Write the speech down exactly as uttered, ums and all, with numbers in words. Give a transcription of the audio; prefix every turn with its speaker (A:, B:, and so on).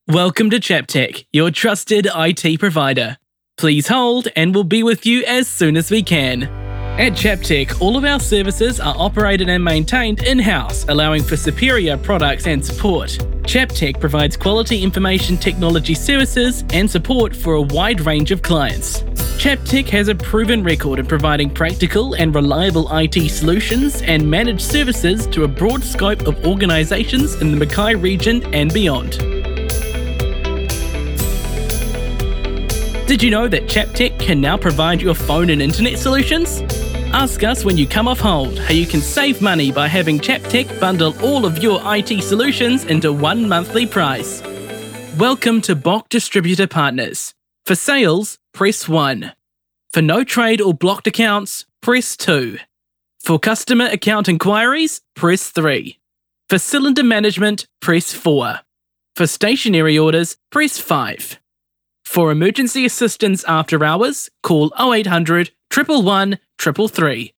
A: Welcome to Chaptech, your trusted I T provider. Please hold and we'll be with you as soon as we can. At Chaptech, all of our services are operated and maintained in-house, allowing for superior products and support. Chaptech provides quality information technology services and support for a wide range of clients. Chaptech has a proven record in providing practical and reliable I T solutions and managed services to a broad scope of organisations in the Mackay region and beyond. Did you know that Chaptech can now provide your phone and internet solutions? Ask us when you come off hold how you can save money by having Chaptech bundle all of your I T solutions into one monthly price. Welcome to B O C Distributor Partners. For sales, press one. For no trade or blocked accounts, press two. For customer account inquiries, press three. For cylinder management, press four. For stationary orders, press five. For emergency assistance after hours, call oh eight hundred, one one one, three three three.